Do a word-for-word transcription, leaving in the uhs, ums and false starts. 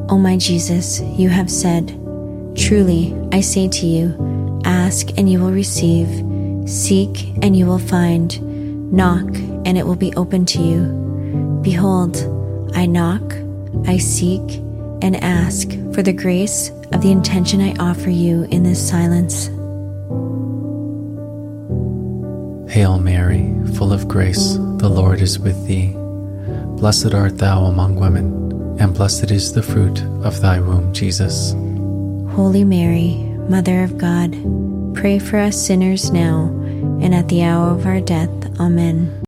O my Jesus, you have said, "Truly, I say to you, ask and you will receive, seek and you will find, knock and it will be opened to you. Behold, I knock, I seek, and ask for the grace of the intention I offer you in this silence." Hail Mary, full of grace, the Lord is with thee. Blessed art thou among women, and blessed is the fruit of thy womb, Jesus. Holy Mary, Mother of God, pray for us sinners now and at the hour of our death. Amen.